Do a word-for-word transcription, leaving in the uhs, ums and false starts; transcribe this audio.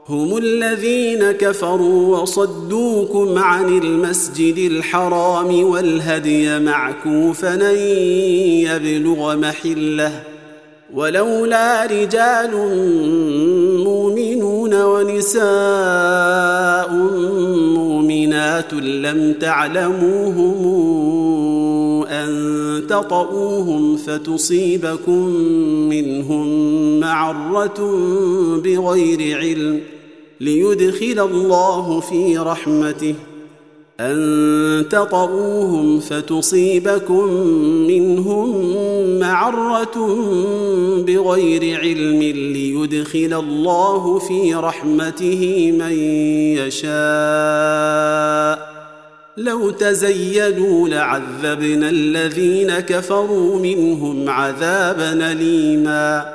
هم الذين كفروا وصدوكم عن المسجد الحرام والهدي معكوفا أن يبلغ محله ولولا رجال مؤمنون ونساء مؤمنات لم تعلموهم أن تطؤوهم فتصيبكم منهم معرة بغير علم ليدخل الله في رحمته أن تطؤوهم فتصيبكم منهم معرة بغير علم ليدخل الله في رحمته من يشاء لو تزيلوا لعذبنا الذين كفروا منهم عذابا أليما